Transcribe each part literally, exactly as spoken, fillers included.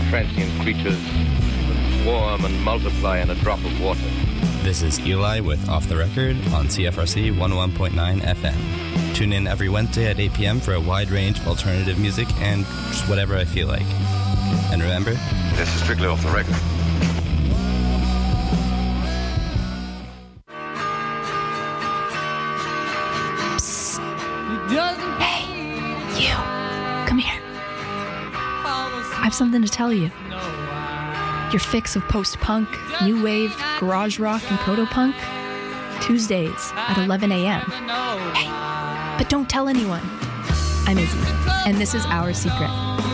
transient creatures that swarm and multiply in a drop of water. This is Eli with Off the Record on C F R C one oh one point nine F M. Tune in every Wednesday at eight p.m. for a wide range of alternative music and just whatever I feel like. And remember, this is strictly Off the Record. Hey, you. Come here. I have something to tell you. Your fix of post-punk, new wave, garage rock, and proto-punk? Tuesdays at eleven a.m. Hey, but don't tell anyone. I'm Izzy, and this is Our Secret.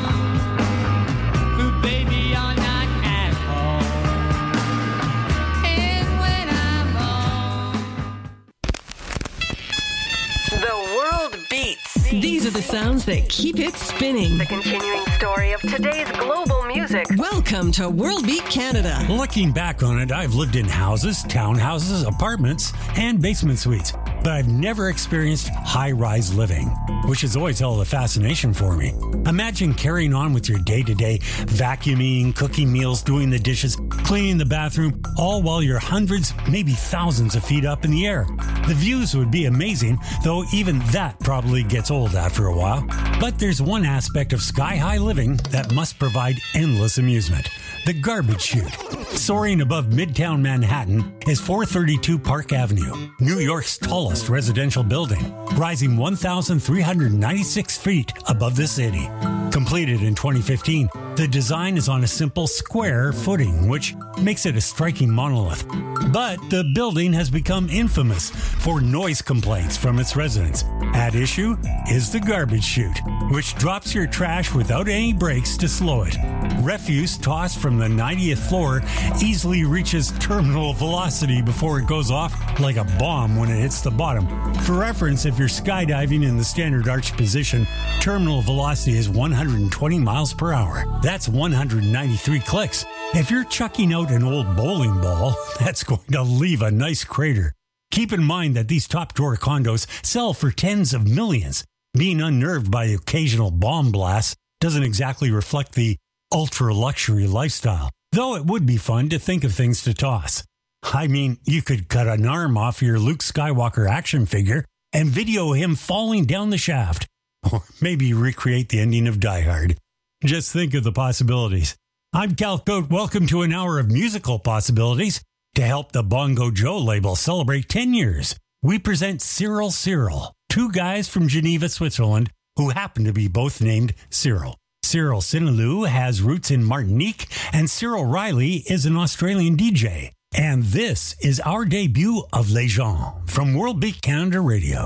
The world beats. These are the sounds that keep it spinning. The continuing story of today's global music. Welcome to World Beat Canada. Looking back on it, I've lived in houses, townhouses, apartments, and basement suites, but I've never experienced high-rise living, which has always held a fascination for me. Imagine carrying on with your day-to-day vacuuming, cooking meals, doing the dishes, cleaning the bathroom, all while you're hundreds, maybe thousands of feet up in the air. The views would be amazing, though even that probably gets old after a while. But there's one aspect of sky-high living that must provide endless amusement: the garbage chute. Soaring above Midtown Manhattan is four thirty-two Park Avenue, New York's tallest residential building, rising one thousand three hundred ninety-six feet above the city. Completed in twenty fifteen, the design is on a simple square footing, which makes it a striking monolith. But the building has become infamous for noise complaints from its residents. At issue is the garbage chute, which drops your trash without any brakes to slow it. Refuse tossed from the ninetieth floor easily reaches terminal velocity before it goes off like a bomb when it hits the bottom. For reference, if you're skydiving in the standard arch position, terminal velocity is one hundred twenty miles per hour. That's one hundred ninety-three clicks. If you're chucking out an old bowling ball, that's going to leave a nice crater. Keep in mind that these top-drawer condos sell for tens of millions. Being unnerved by the occasional bomb blast doesn't exactly reflect the ultra-luxury lifestyle, though it would be fun to think of things to toss. I mean, you could cut an arm off your Luke Skywalker action figure and video him falling down the shaft, or maybe recreate the ending of Die Hard. Just think of the possibilities. I'm Cal Cote. Welcome to an hour of musical possibilities. To help the Bongo Joe label celebrate ten years, we present Cyril Cyril, two guys from Geneva, Switzerland, who happen to be both named Cyril. Cyril Sinalou has roots in Martinique, and Cyril Riley is an Australian D J. And this is our debut of Les Gens from World Beat Canada Radio.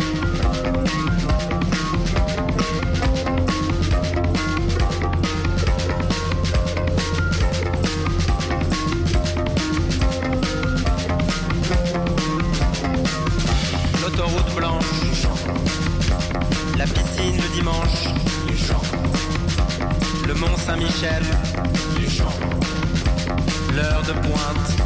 L'autoroute blanche, la piscine le dimanche, le Mont Saint-Michel, l'heure de pointe.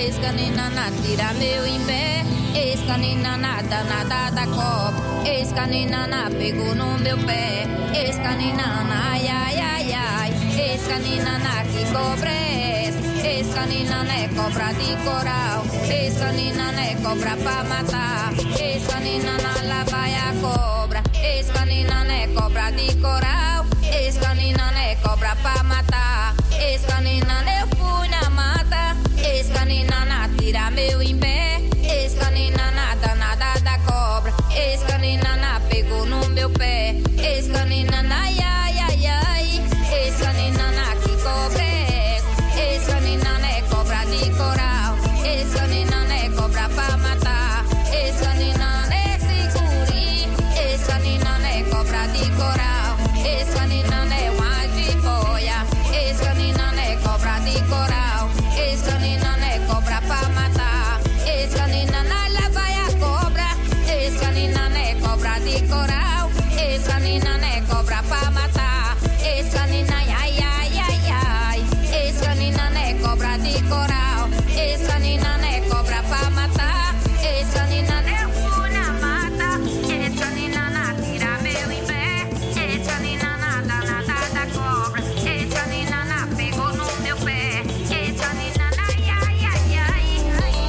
Escanina na tira meu imbé. Escanina nada, nada da cobra. Escanina na pegou no meu pé. Escanina na ai, ai, ai, ai. Escanina na que cobra é essa? Escanina é cobra de coral. Escanina é cobra pra matar. Escanina na lá vai a cobra. Escanina é cobra de coral. Escanina é cobra pra matar. Escanina eu fui na mata. Escanina na tira meu imbé. Escanina nada, nada da cobra. Escanina na pegou no meu pé. Escanina na ai, ai, ai, ai. Escanina na que cobra é essa? Escanina é cobra de coral. Escanina é cobra pra matar. Escanina é seguri. Escanina é cobra de coral. Escanina é uma jiboia. Escanina é cobra de coral. Escanina é cobra pra matar. Escanina lá vai a cobra. Escanina é cobra de coral. Escanina é cobra pra matar. Escanina ai, ai, ai, ai. Escanina é cobra de coral. Escanina é cobra pra matar. Escanina eu fui na mata. Escanina na tira meu imbé. Escanina nada, nada da cobra. Escanina na pegou no meu pé. Escanina ai, ai, ai, ai.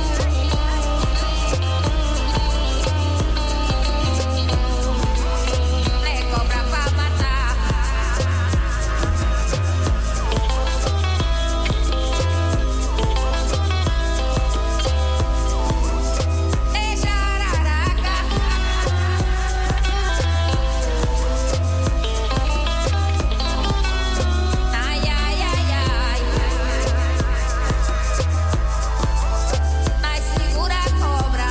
É cobra pra matar. É jararaca. Ai, ai, ai, ai. Mas segura a cobra.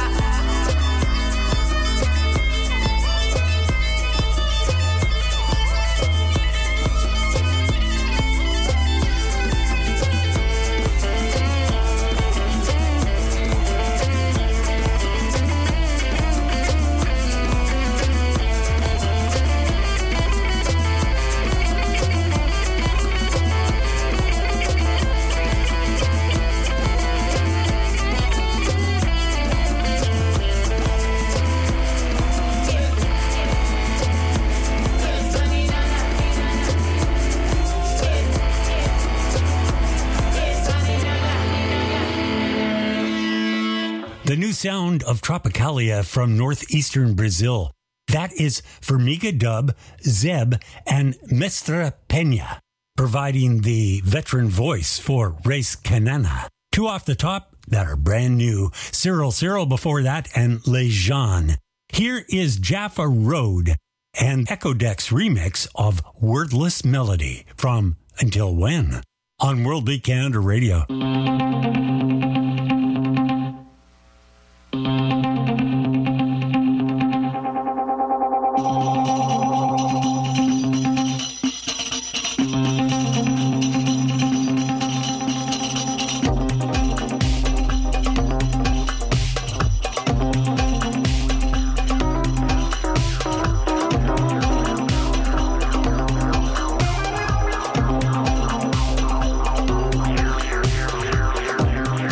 The new sound of Tropicalia from northeastern Brazil. That is Formiga Dub, Zeb, and Mestra Peña, providing the veteran voice for Race Canana. Two off the top that are brand new. Cyril Cyril before that, and Lejean. Here is Jaffa Road and Echo Deck's remix of Wordless Melody from Until When on World Beat Canada Radio. We'll be right back.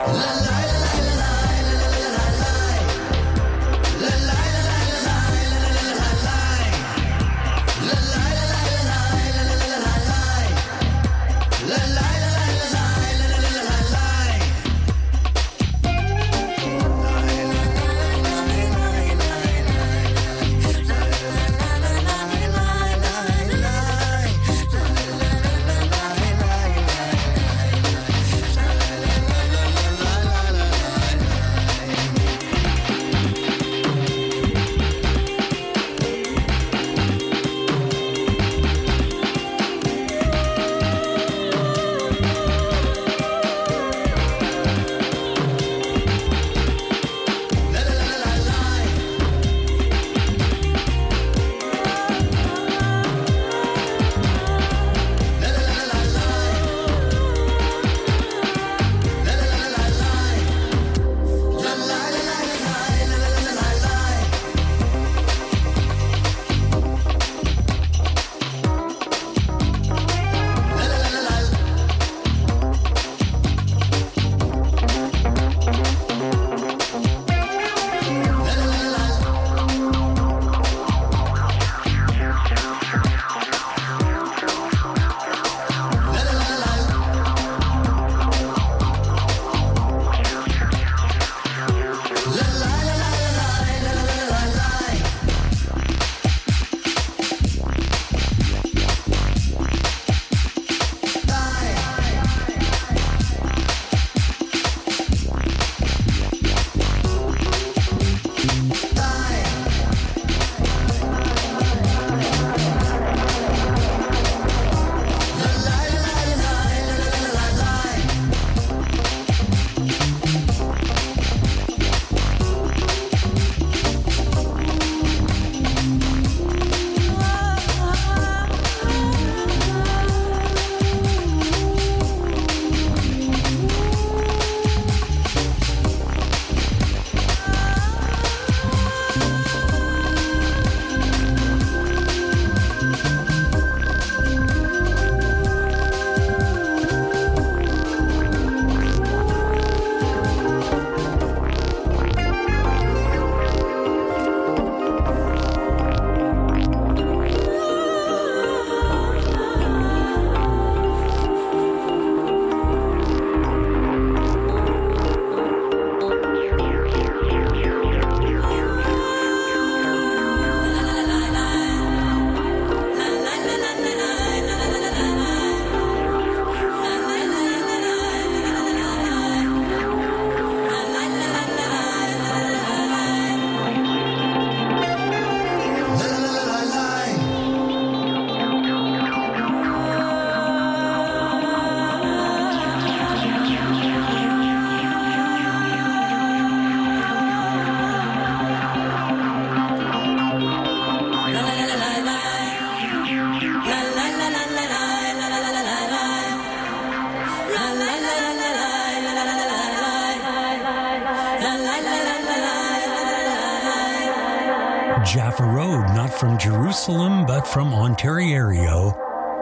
Jaffa Road, not from Jerusalem, but from Ontario.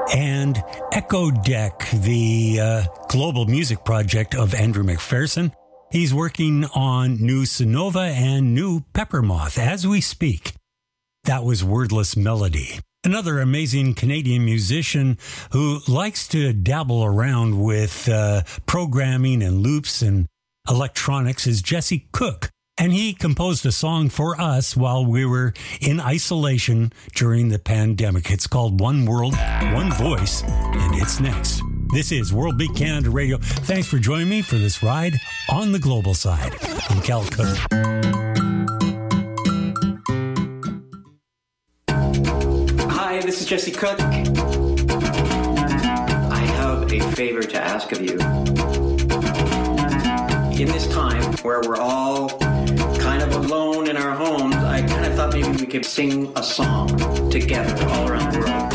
And Echo Deck, the uh, global music project of Andrew McPherson. He's working on new Sonova and new Peppermoth as we speak. That was Wordless Melody. Another amazing Canadian musician who likes to dabble around with uh, programming and loops and electronics is Jesse Cook. And he composed a song for us while we were in isolation during the pandemic. It's called One World, One Voice, and it's next. This is World Beat Canada Radio. Thanks for joining me for this ride on the global side. I'm Cal Cook. Hi, this is Jesse Cook. I have a favor to ask of you. In this time where we're all kind of alone in our homes, I kind of thought maybe we could sing a song together all around the world.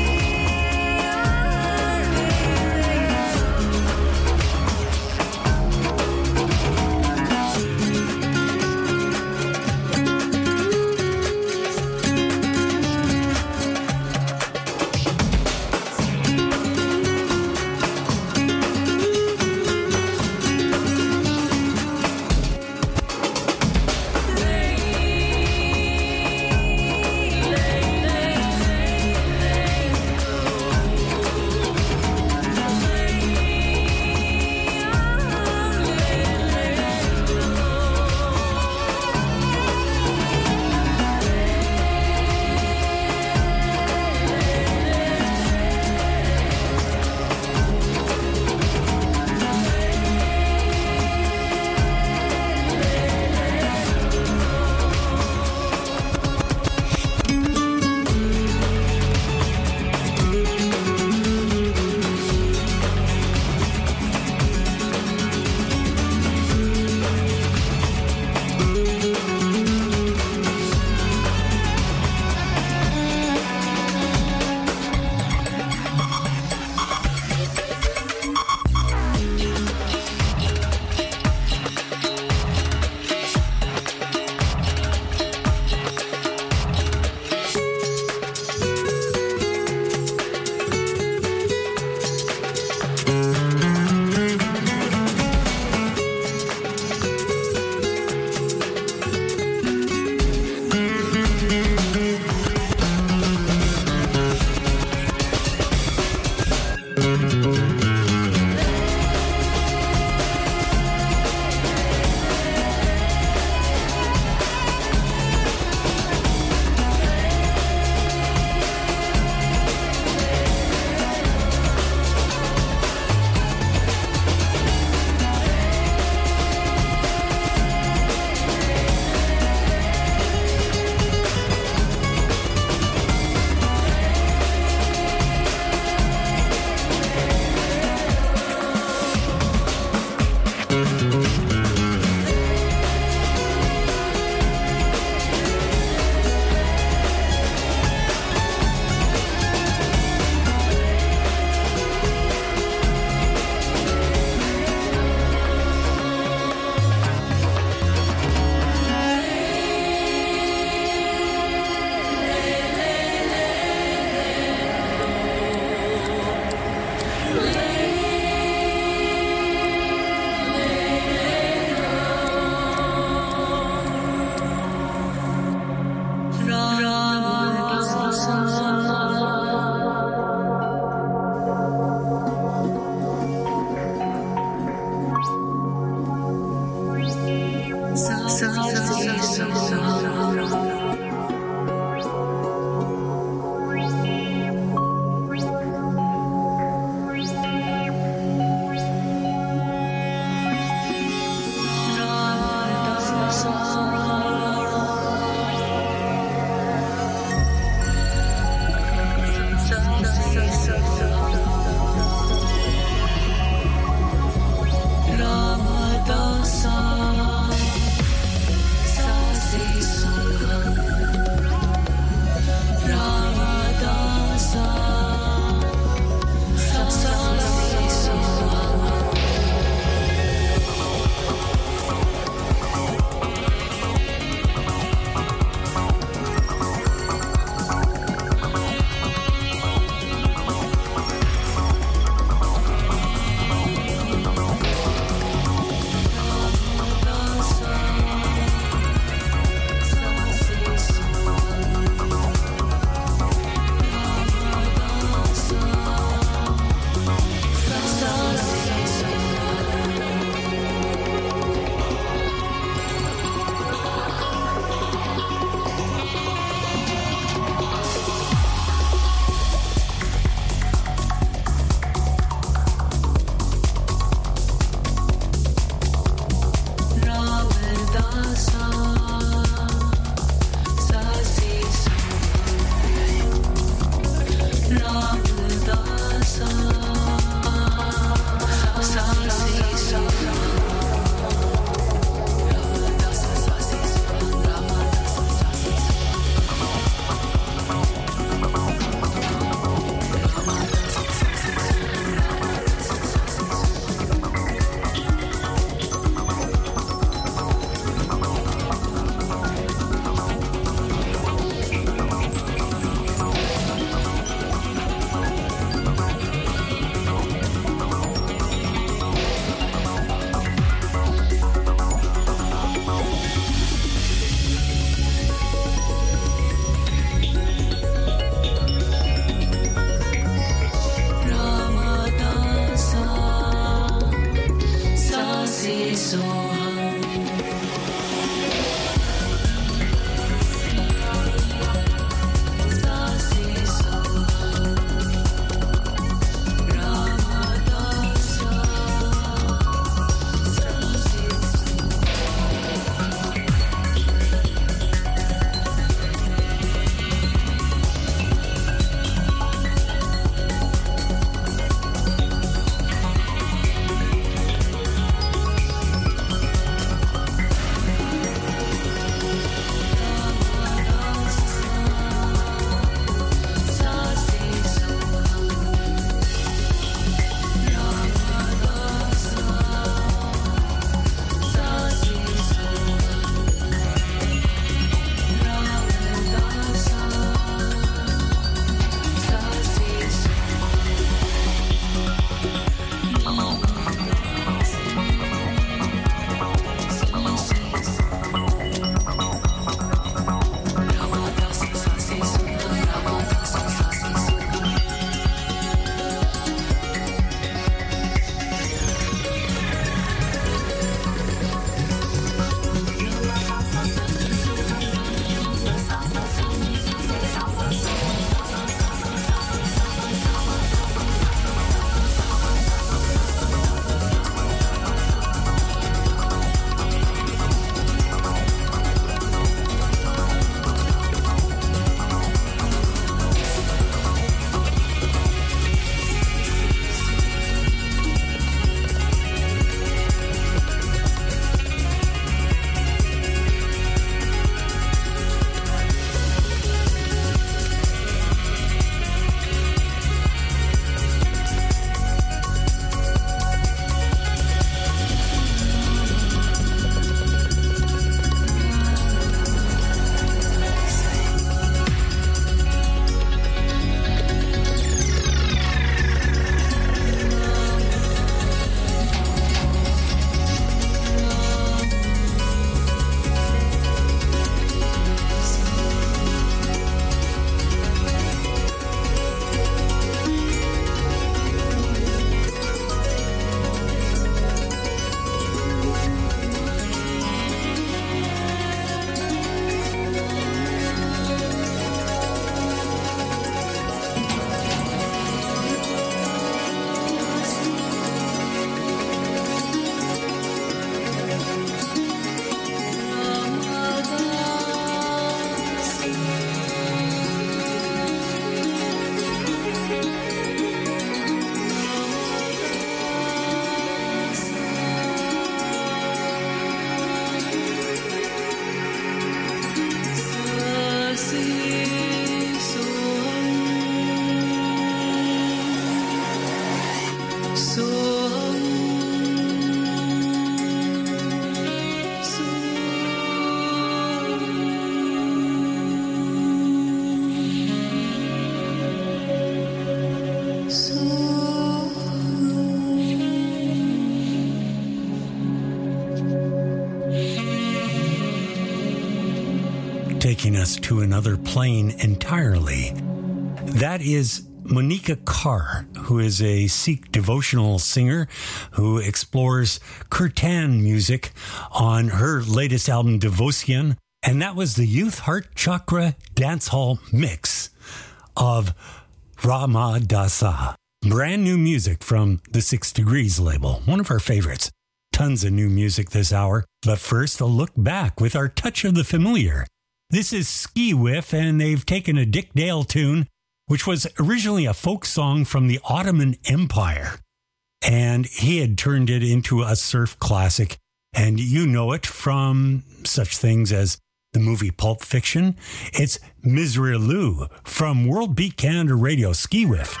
taking us to another plane entirely. That is Monica Carr, who is a Sikh devotional singer who explores kirtan music on her latest album, Devotion. And that was the Youth Heart Chakra Dancehall mix of Rama Dasa. Brand new music from the Six Degrees label, one of our favorites. Tons of new music this hour. But first, a look back with our touch of the familiar. This is Ski Whiff, and they've taken a Dick Dale tune, which was originally a folk song from the Ottoman Empire. And he had turned it into a surf classic. And you know it from such things as the movie Pulp Fiction. It's Misery Lou from World Beat Canada Radio. Ski Whiff.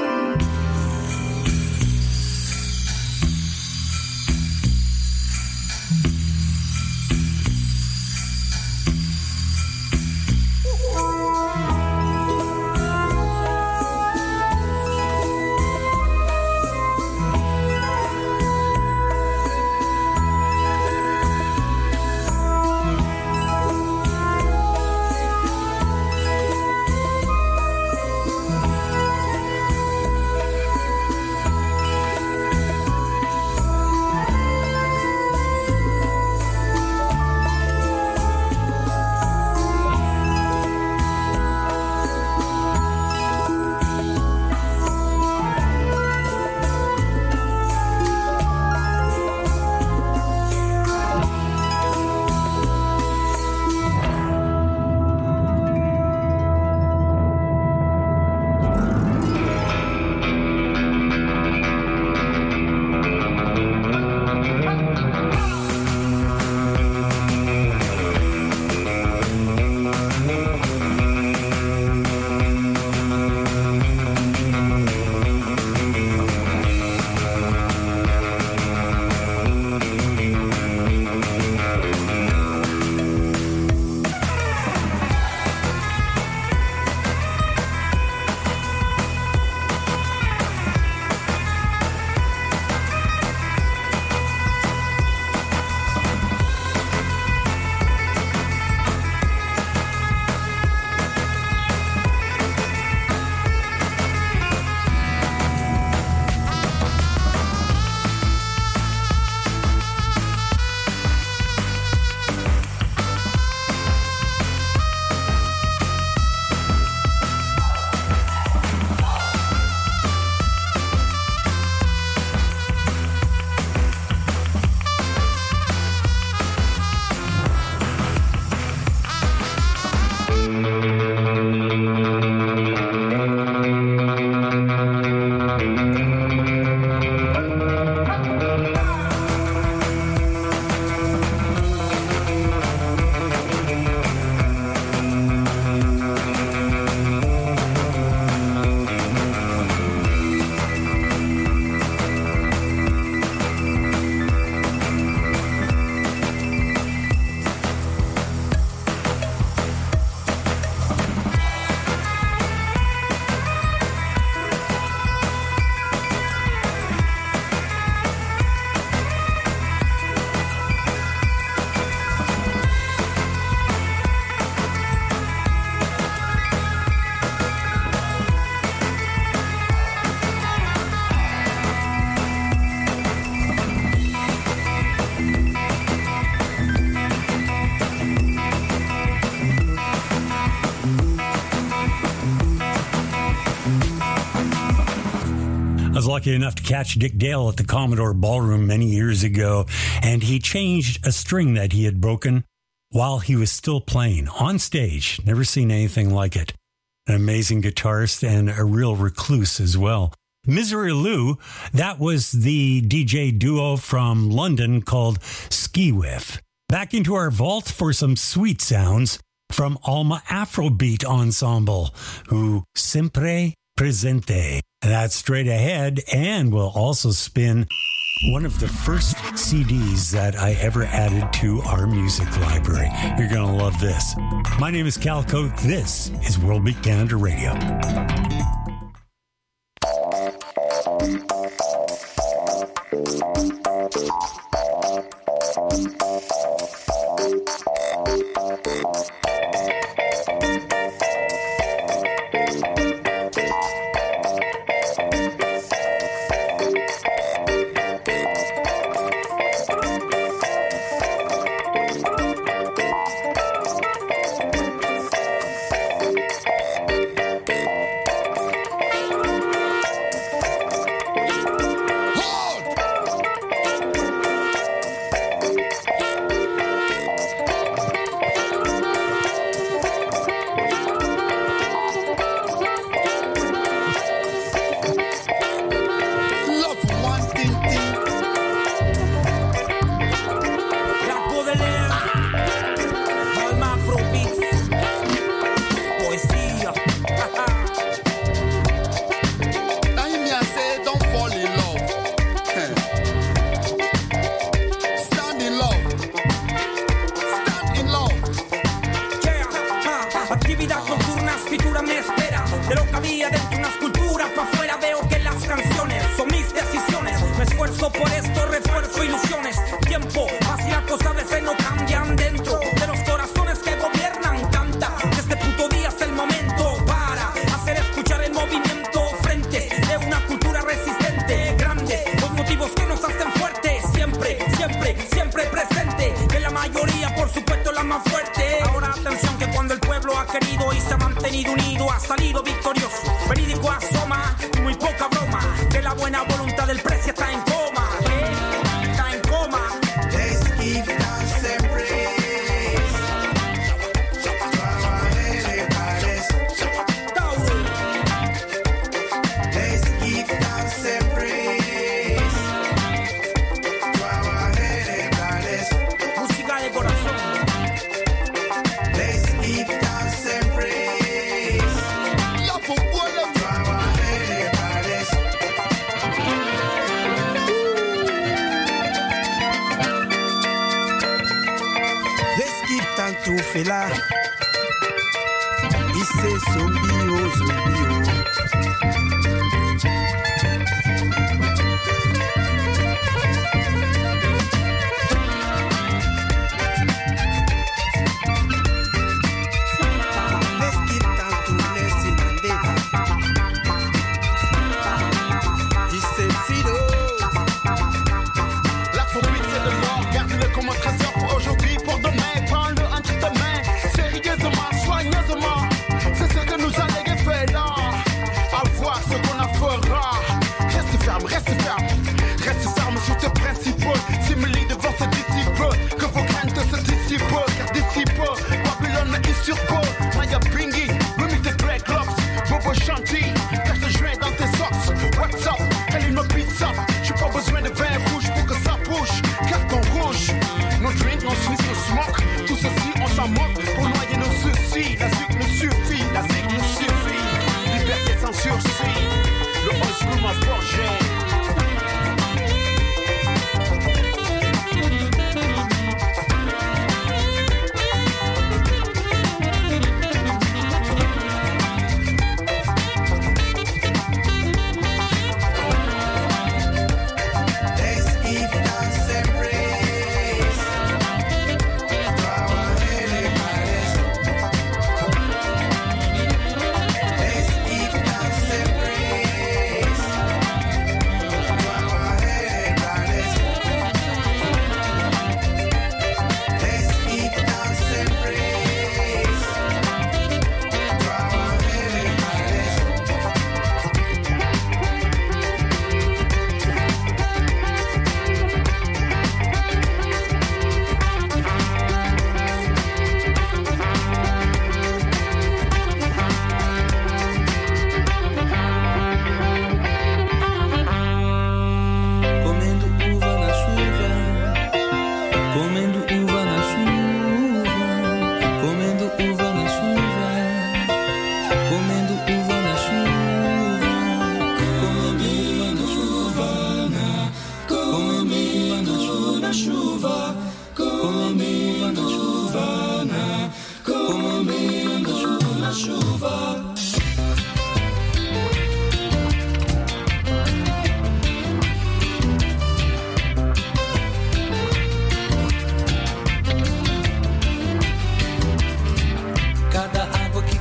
Lucky enough to catch Dick Dale at the Commodore Ballroom many years ago, and he changed a string that he had broken while he was still playing on stage. Never seen anything like it. An amazing guitarist and a real recluse as well. Misery Lou, that was the D J duo from London called Ski Whiff. Back into our vault for some sweet sounds from Alma Afrobeat Ensemble, who Sempre Presente. That's straight ahead, and we'll also spin one of the first C Ds that I ever added to our music library. You're going to love this. My name is Cal Cote. This is World Beat Canada Radio.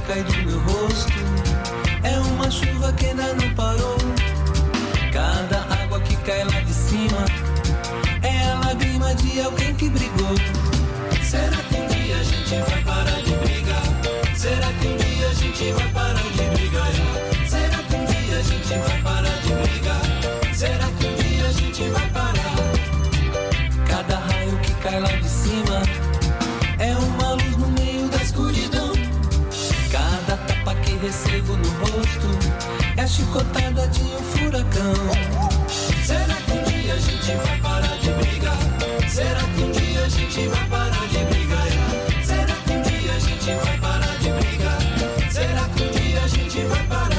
cai do meu rosto é uma chuva que ainda não parou. Cada água que cai lá de cima é a lágrima de alguém que brigou. Será que um dia a gente vai parar de brigar? Será que um dia a gente vai parar de brigar? Será que um dia a gente vai parar de brigar? Será que um dia a gente vai parar? Cada raio que cai lá de cima é uma luz no meio da escuridão. Cada tapa que recebo no rosto é a chicotada de um furacão. Será que um dia a gente vai parar de brigar? Será que um dia a gente vai parar de brigar? Será que um dia a gente vai parar de brigar? Será que um dia a gente vai parar?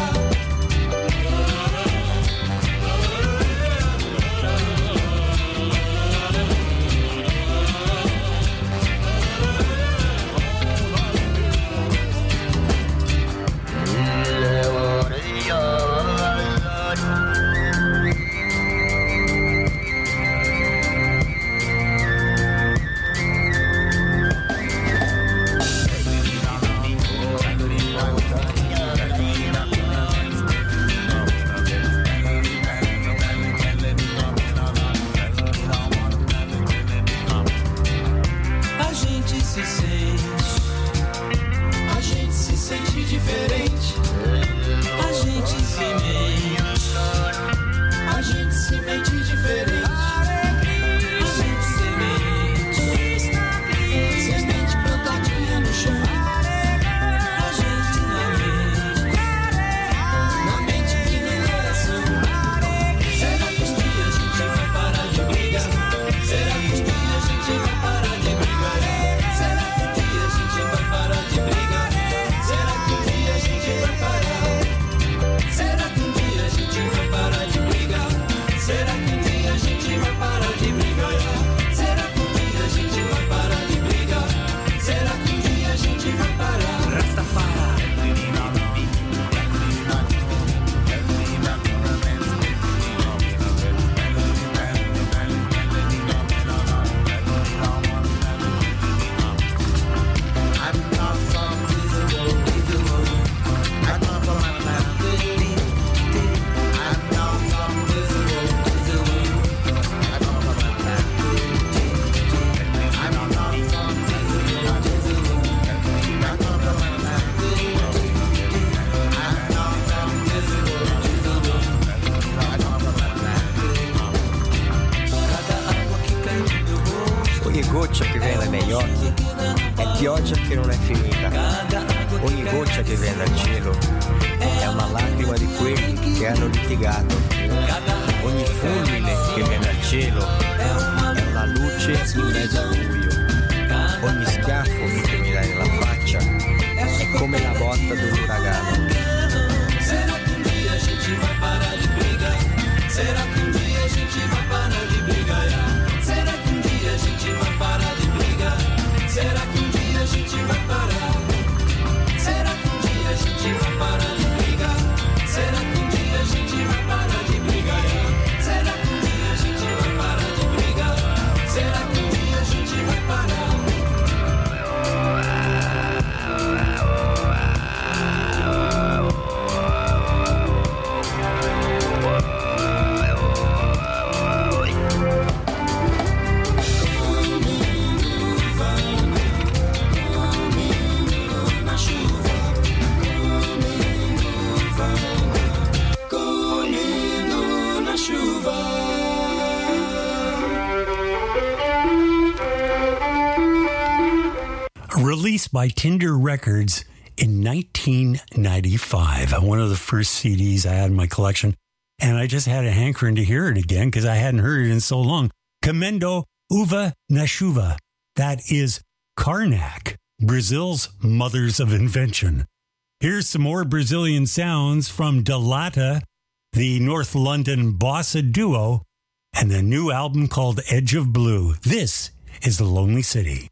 goccia che viene dagli occhi è pioggia che non è finita. Ogni goccia che viene dal cielo è una lacrima di quelli che hanno litigato. Ogni fulmine che viene dal cielo è una luce in mezzo al buio. Ogni schiaffo che mi dai nella faccia è come la botta di un uragano. Será que um dia a gente vai parar de brigar? Será que um dia a gente vai parar de brigar? Será que um dia a gente vai parar de brigar? Será que um dia a gente vai parar? Será que um dia a gente vai parar de brigar? Será que um dia a gente vai parar de brigar? Será que um dia a gente vai parar de brigar? Será que um dia a gente vai parar? Released by Tinder Records in nineteen ninety-five, one of the first C Ds I had in my collection, and I just had a hankering to hear it again because I hadn't heard it in so long. Comendo Uva na Chuva. That is Karnak, Brazil's mothers of invention. Here's some more Brazilian sounds from Delata, the North London bossa duo, and the new album called Edge of Blue. This is The Lonely City.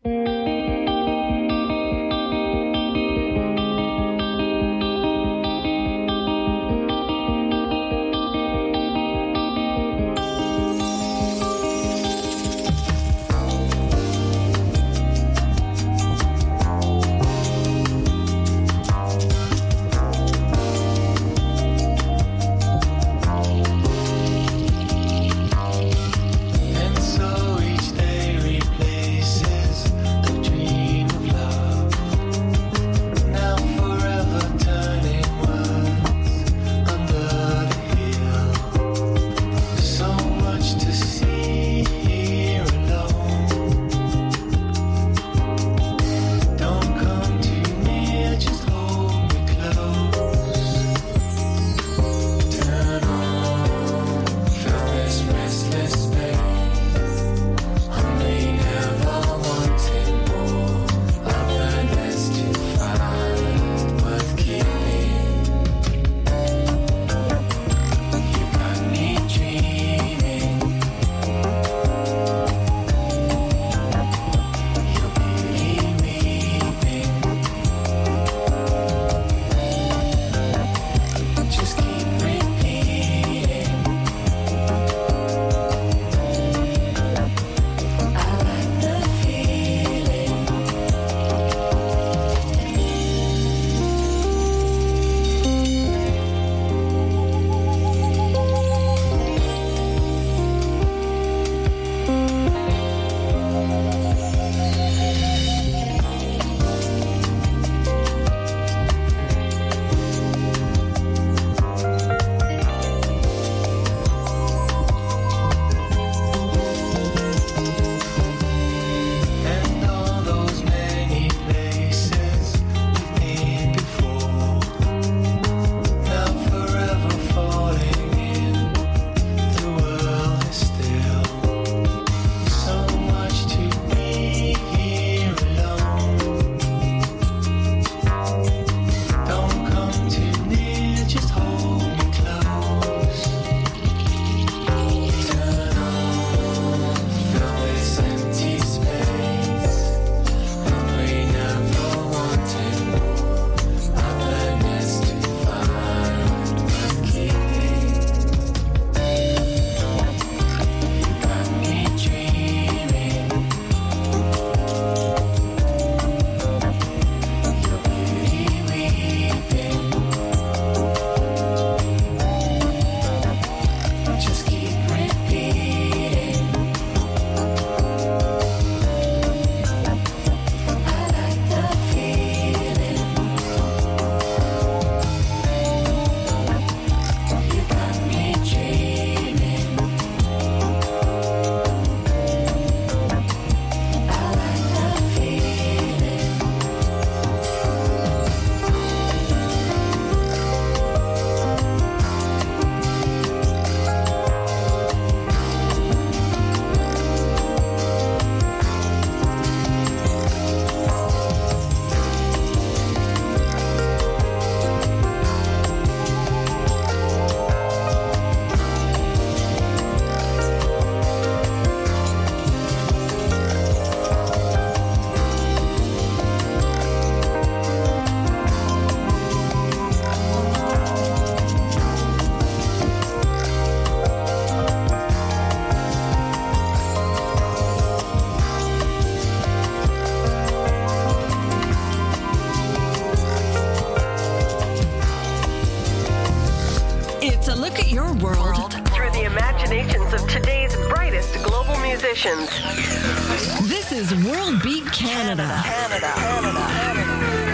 emotions. This is World Beat Canada. Canada. Canada.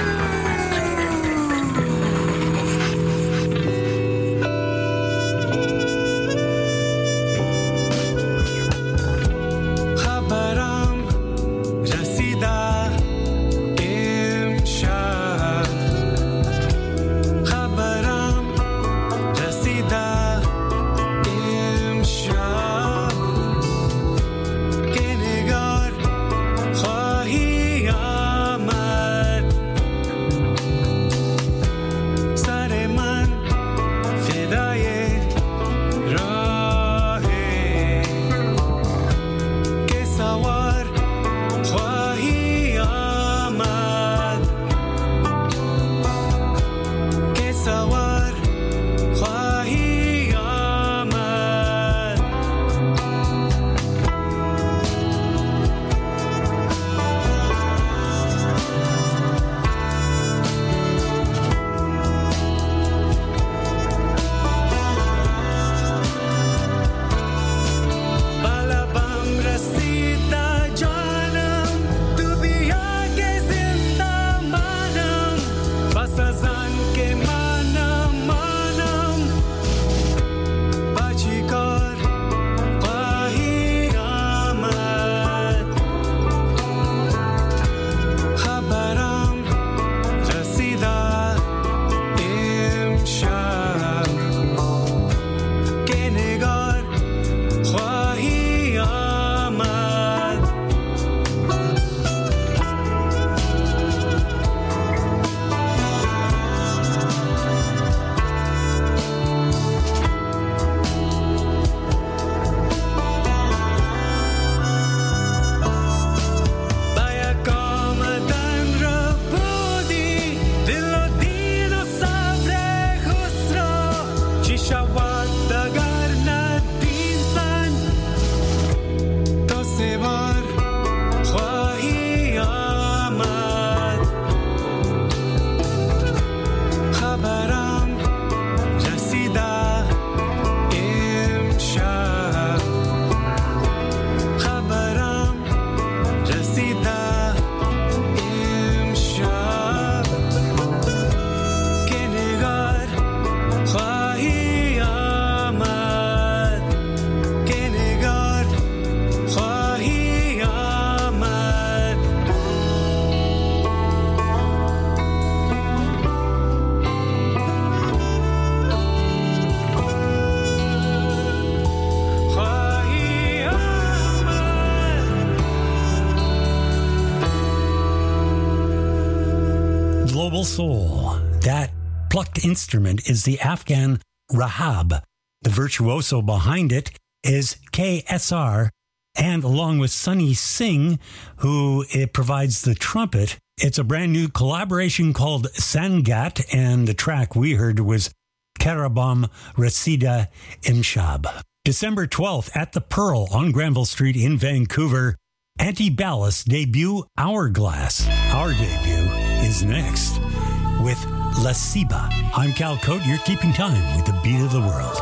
Soul. That plucked instrument is the Afghan Rahab. The virtuoso behind it is K S R, and along with Sunny Singh, who it provides the trumpet, it's a brand new collaboration called Sangat, and the track we heard was Karabam Rasida Imshab. December twelfth at the Pearl on Granville Street in Vancouver, Antiballast debut Hourglass. Our debut is next with La Siba. I'm Cal Cote. You're keeping time with the beat of the world.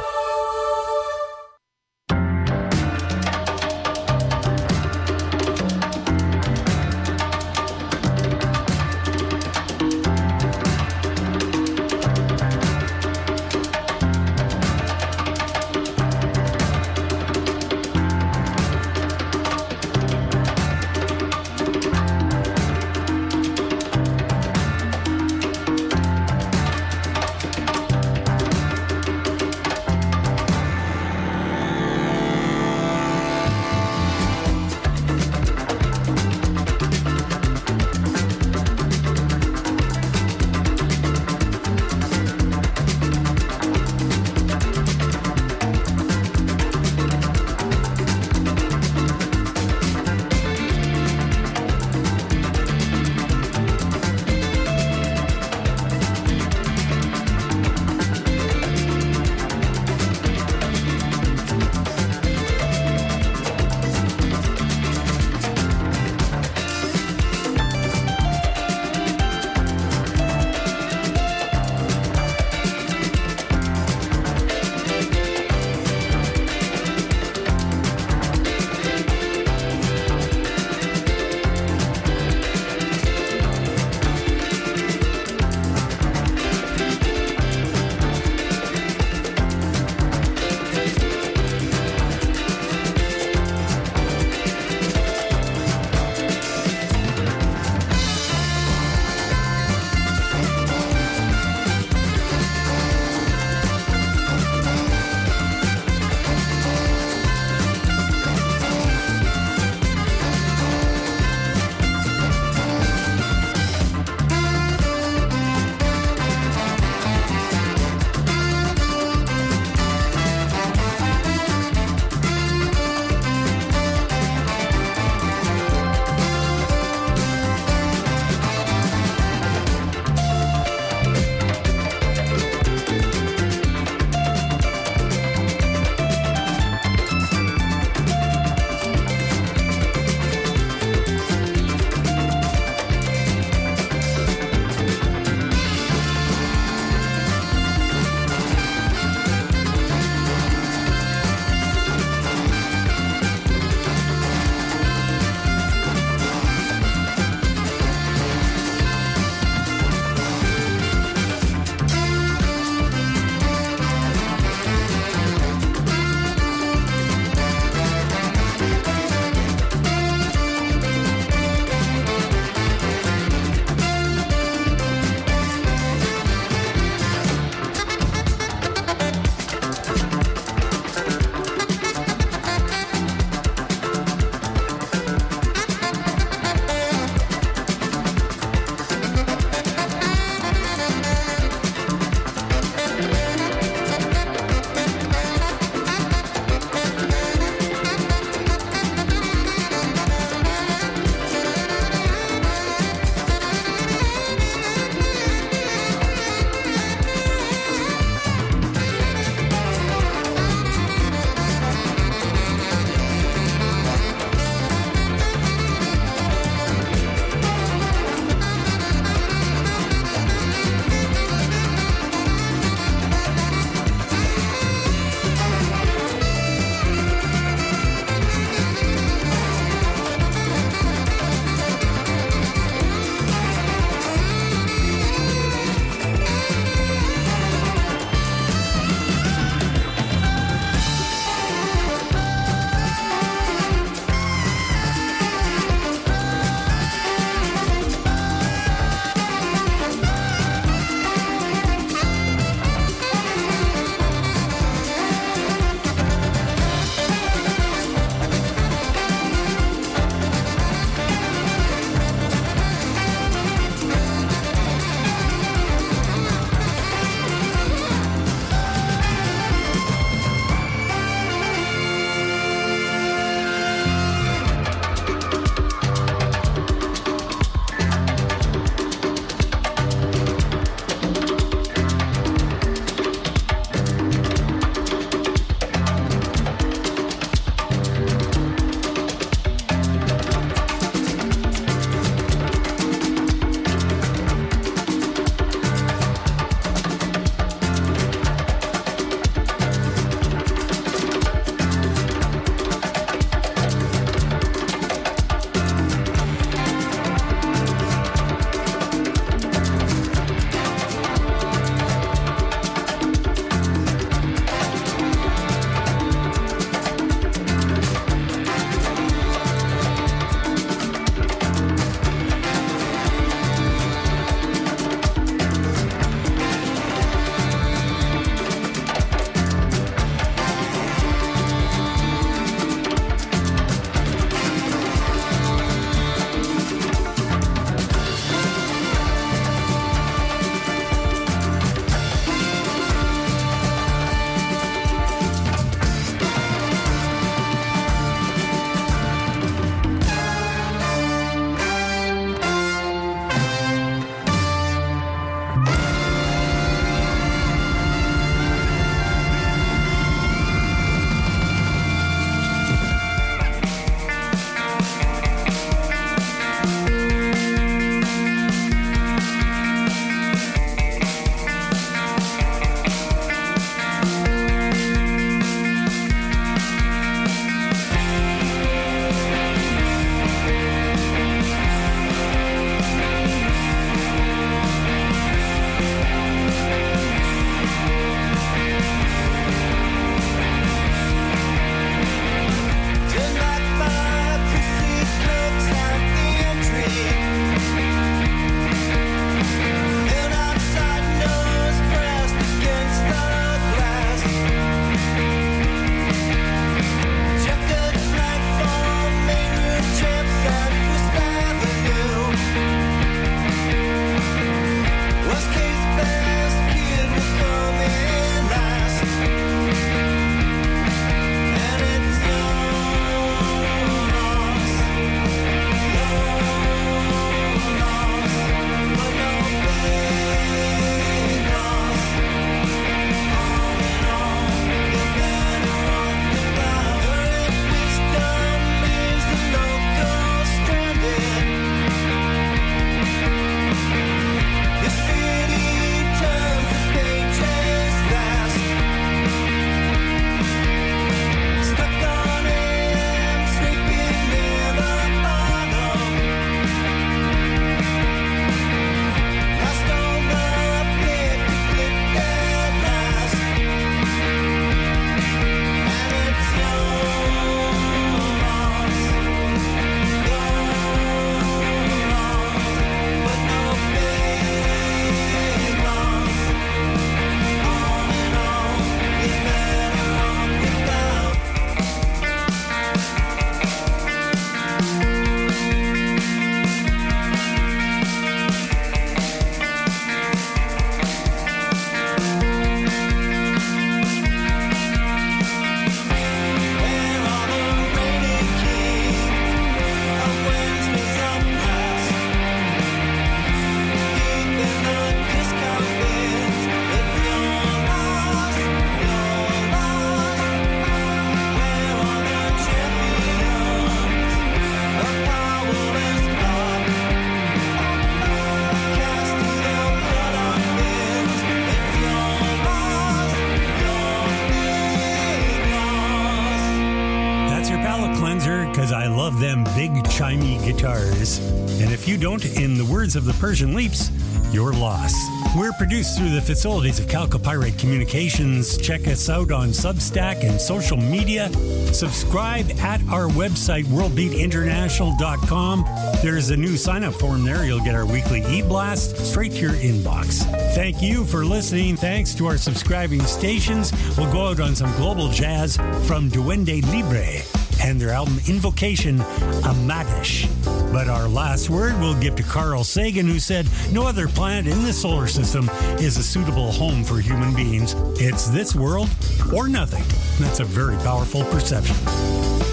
old-timey guitars. And if you don't, in the words of the Persian Leaps, you're lost. We're produced through the facilities of Calcopyrite Communications. Check us out on Substack and social media. Subscribe at our website, world beat international dot com. There's a new sign-up form there. You'll get our weekly e-blast straight to your inbox. Thank you for listening. Thanks to our subscribing stations. We'll go out on some global jazz from Duende Libre and their album Invocation, Amadish. But our last word we'll give to Carl Sagan, who said, no other planet in the solar system is a suitable home for human beings. It's this world or nothing. That's a very powerful perception.